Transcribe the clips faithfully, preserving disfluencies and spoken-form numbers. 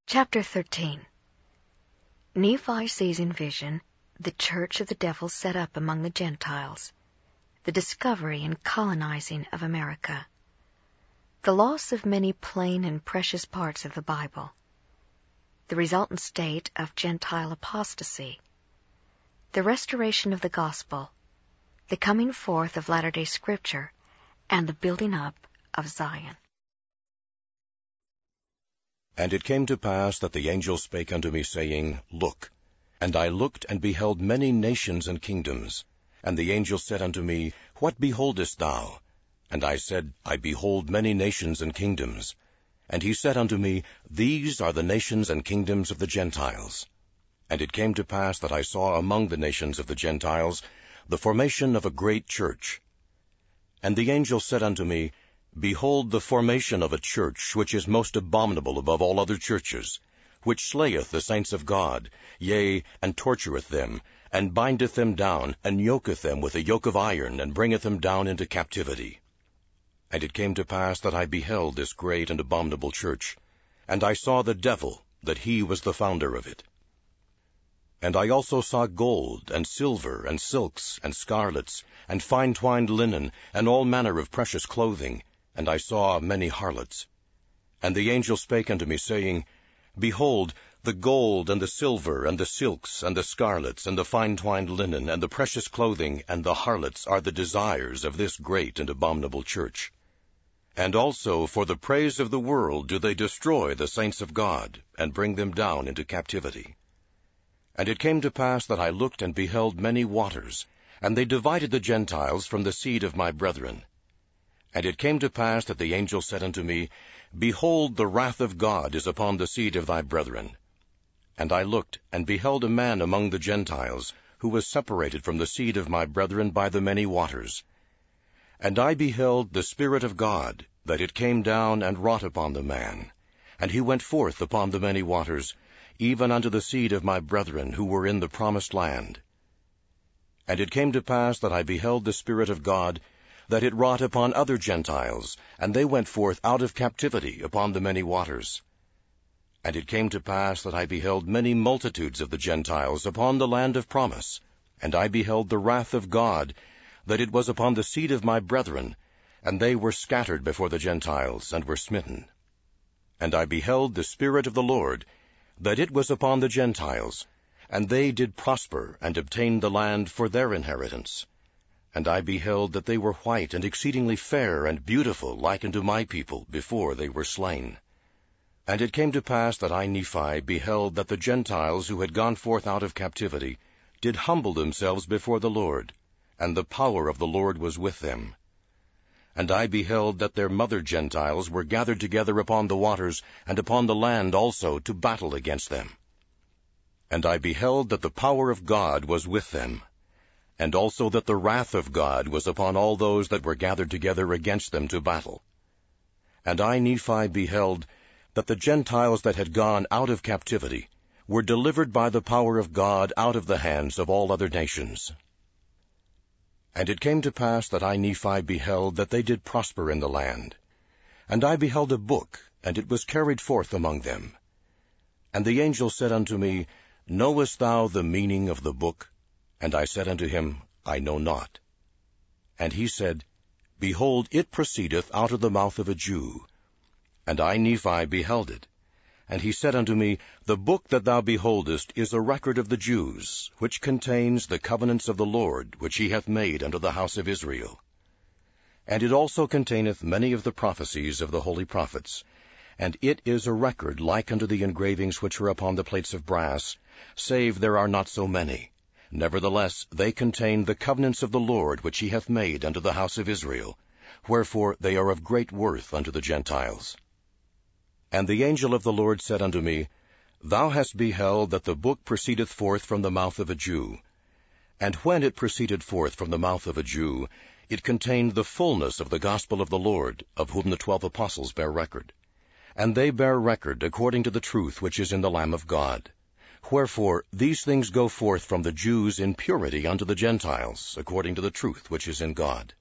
Chapter thirteen. Nephi sees in vision the church of the devil set up among the Gentiles, the discovery and colonizing of America, the loss of many plain and precious parts of the Bible, the resultant state of Gentile apostasy, the restoration of the gospel, the coming forth of Latter-day Scripture, and the building up of Zion. And it came to pass that the angel spake unto me, saying, Look. And I looked, and beheld many nations and kingdoms. And the angel said unto me, What beholdest thou? And I said, I behold many nations and kingdoms. And he said unto me, These are the nations and kingdoms of the Gentiles. And it came to pass that I saw among the nations of the Gentiles the formation of a great church. And the angel said unto me, Behold the formation of a church, which is most abominable above all other churches, which slayeth the saints of God, yea, and tortureth them, and bindeth them down, and yoketh them with a yoke of iron, and bringeth them down into captivity. And it came to pass that I beheld this great and abominable church, and I saw the devil, that he was the founder of it. And I also saw gold, and silver, and silks, and scarlets, and fine twined linen, and all manner of precious clothing, and I saw many harlots. And the angel spake unto me, saying, Behold, the gold, and the silver, and the silks, and the scarlets, and the fine twined linen, and the precious clothing, and the harlots are the desires of this great and abominable church. And also for the praise of the world do they destroy the saints of God, and bring them down into captivity. And it came to pass that I looked and beheld many waters, and they divided the Gentiles from the seed of my brethren. And it came to pass that the angel said unto me, Behold, the wrath of God is upon the seed of thy brethren. And I looked, and beheld a man among the Gentiles, who was separated from the seed of my brethren by the many waters. And I beheld the Spirit of God, that it came down and wrought upon the man. And he went forth upon the many waters, even unto the seed of my brethren, who were in the promised land. And it came to pass that I beheld the Spirit of God, that it wrought upon other Gentiles, and they went forth out of captivity upon the many waters. And it came to pass that I beheld many multitudes of the Gentiles upon the land of promise, and I beheld the wrath of God, that it was upon the seed of my brethren, and they were scattered before the Gentiles, and were smitten. And I beheld the Spirit of the Lord, that it was upon the Gentiles, and they did prosper, and obtained the land for their inheritance. And I beheld that they were white and exceedingly fair and beautiful, like unto my people, before they were slain. And it came to pass that I, Nephi, beheld that the Gentiles who had gone forth out of captivity did humble themselves before the Lord, and the power of the Lord was with them. And I beheld that their mother Gentiles were gathered together upon the waters, and upon the land also, to battle against them. And I beheld that the power of God was with them, and also that the wrath of God was upon all those that were gathered together against them to battle. And I, Nephi, beheld that the Gentiles that had gone out of captivity were delivered by the power of God out of the hands of all other nations. And it came to pass that I, Nephi, beheld that they did prosper in the land. And I beheld a book, and it was carried forth among them. And the angel said unto me, Knowest thou the meaning of the book? And I said unto him, I know not. And he said, Behold, it proceedeth out of the mouth of a Jew. And I, Nephi, beheld it. And he said unto me, The book that thou beholdest is a record of the Jews, which contains the covenants of the Lord, which he hath made unto the house of Israel. And it also containeth many of the prophecies of the holy prophets. And it is a record like unto the engravings which are upon the plates of brass, save there are not so many. Nevertheless, they contain the covenants of the Lord which he hath made unto the house of Israel, wherefore they are of great worth unto the Gentiles. And the angel of the Lord said unto me, Thou hast beheld that the book proceedeth forth from the mouth of a Jew. And when it proceeded forth from the mouth of a Jew, it contained the fullness of the gospel of the Lord, of whom the twelve apostles bear record. And they bear record according to the truth which is in the Lamb of God. Wherefore these things go forth from the Jews in purity unto the Gentiles, according to the truth which is in God.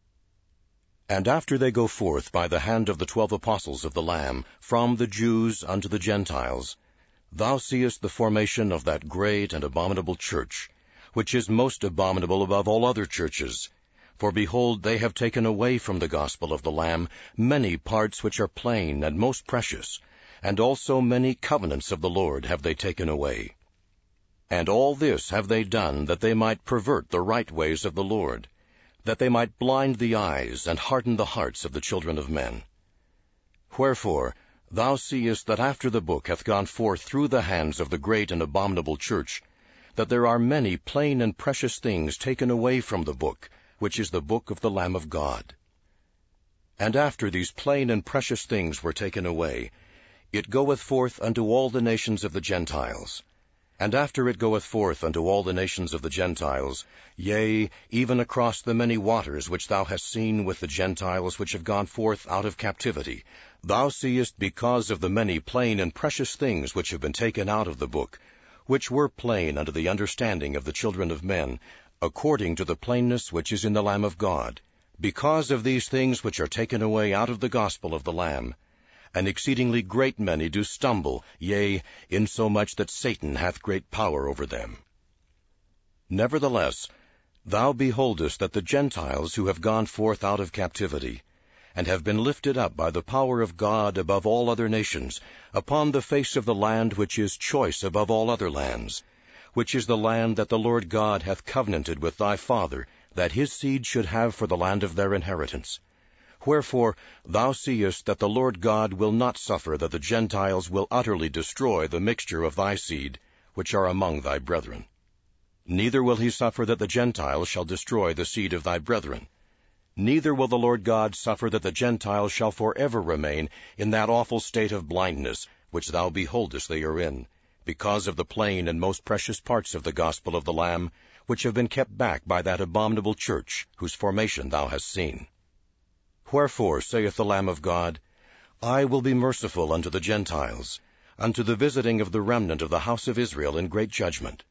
And after they go forth by the hand of the twelve apostles of the Lamb, from the Jews unto the Gentiles, thou seest the formation of that great and abominable church, which is most abominable above all other churches. For behold, they have taken away from the gospel of the Lamb many parts which are plain and most precious, and also many covenants of the Lord have they taken away. And all this have they done that they might pervert the right ways of the Lord, that they might blind the eyes and harden the hearts of the children of men. Wherefore, thou seest that after the book hath gone forth through the hands of the great and abominable church, that there are many plain and precious things taken away from the book, which is the book of the Lamb of God. And after these plain and precious things were taken away, it goeth forth unto all the nations of the Gentiles. And after it goeth forth unto all the nations of the Gentiles, yea, even across the many waters which thou hast seen with the Gentiles which have gone forth out of captivity, thou seest because of the many plain and precious things which have been taken out of the book, which were plain unto the understanding of the children of men, according to the plainness which is in the Lamb of God, because of these things which are taken away out of the gospel of the Lamb, an exceedingly great many do stumble, yea, insomuch that Satan hath great power over them. Nevertheless, thou beholdest that the Gentiles who have gone forth out of captivity, and have been lifted up by the power of God above all other nations, upon the face of the land which is choice above all other lands, which is the land that the Lord God hath covenanted with thy father, that his seed should have for the land of their inheritance. Wherefore thou seest that the Lord God will not suffer that the Gentiles will utterly destroy the mixture of thy seed, which are among thy brethren. Neither will he suffer that the Gentiles shall destroy the seed of thy brethren. Neither will the Lord God suffer that the Gentiles shall forever remain in that awful state of blindness which thou beholdest they are in, because of the plain and most precious parts of the gospel of the Lamb, which have been kept back by that abominable church, whose formation thou hast seen. Wherefore, saith the Lamb of God, I will be merciful unto the Gentiles, unto the visiting of the remnant of the house of Israel in great judgment.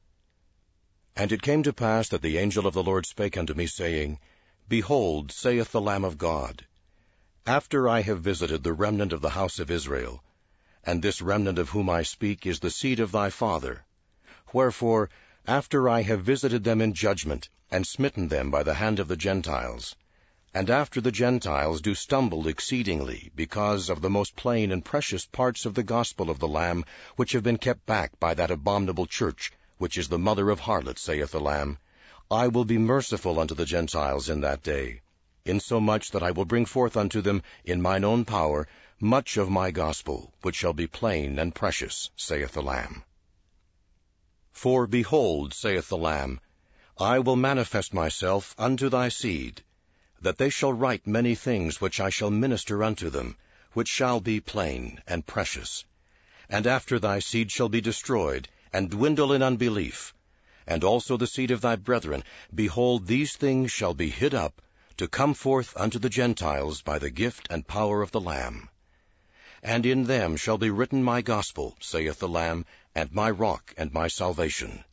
And it came to pass that the angel of the Lord spake unto me, saying, Behold, saith the Lamb of God, after I have visited the remnant of the house of Israel, and this remnant of whom I speak is the seed of thy father. Wherefore, after I have visited them in judgment, and smitten them by the hand of the Gentiles, and after the Gentiles do stumble exceedingly, because of the most plain and precious parts of the gospel of the Lamb, which have been kept back by that abominable church, which is the mother of harlots, saith the Lamb, I will be merciful unto the Gentiles in that day, insomuch that I will bring forth unto them in mine own power much of my gospel, which shall be plain and precious, saith the Lamb. For behold, saith the Lamb, I will manifest myself unto thy seed, that they shall write many things which I shall minister unto them, which shall be plain and precious. And after thy seed shall be destroyed, and dwindle in unbelief, and also the seed of thy brethren, behold, these things shall be hid up, to come forth unto the Gentiles by the gift and power of the Lamb. And in them shall be written my gospel, saith the Lamb, and my rock and my salvation.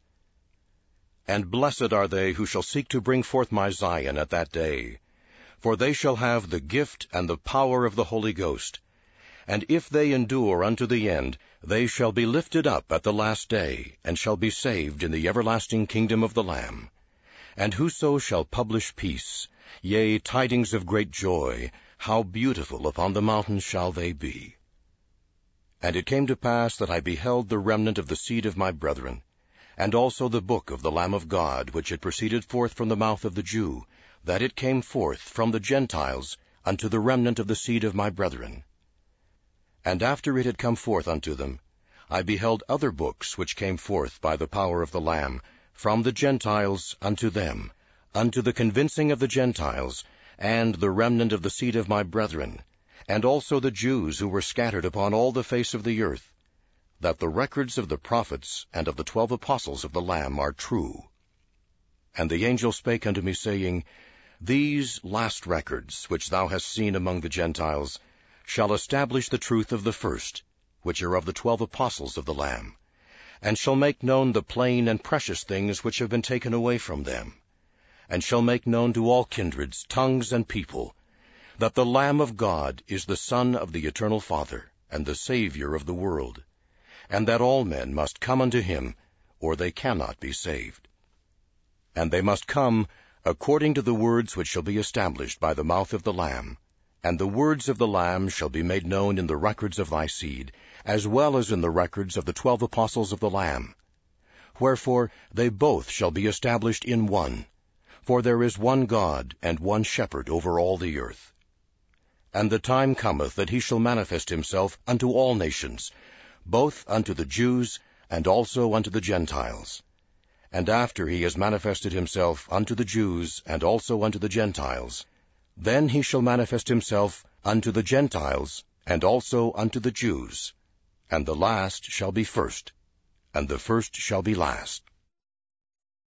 And blessed are they who shall seek to bring forth my Zion at that day, for they shall have the gift and the power of the Holy Ghost. And if they endure unto the end, they shall be lifted up at the last day, and shall be saved in the everlasting kingdom of the Lamb. And whoso shall publish peace, yea, tidings of great joy, how beautiful upon the mountains shall they be. And it came to pass that I beheld the remnant of the seed of my brethren, and also the book of the Lamb of God, which had proceeded forth from the mouth of the Jew, that it came forth from the Gentiles unto the remnant of the seed of my brethren. And after it had come forth unto them, I beheld other books which came forth by the power of the Lamb, from the Gentiles unto them, unto the convincing of the Gentiles, and the remnant of the seed of my brethren, and also the Jews who were scattered upon all the face of the earth, that the records of the prophets and of the twelve apostles of the Lamb are true. And the angel spake unto me, saying, These last records, which thou hast seen among the Gentiles, shall establish the truth of the first, which are of the twelve apostles of the Lamb, and shall make known the plain and precious things which have been taken away from them, and shall make known to all kindreds, tongues, and people, that the Lamb of God is the Son of the Eternal Father, and the Savior of the world, and that all men must come unto him, or they cannot be saved. And they must come according to the words which shall be established by the mouth of the Lamb, and the words of the Lamb shall be made known in the records of thy seed, as well as in the records of the twelve apostles of the Lamb. Wherefore they both shall be established in one, for there is one God and one shepherd over all the earth. And the time cometh that he shall manifest himself unto all nations, both unto the Jews and also unto the Gentiles. And after he has manifested himself unto the Jews and also unto the Gentiles, then he shall manifest himself unto the Gentiles and also unto the Jews. And the last shall be first, and the first shall be last.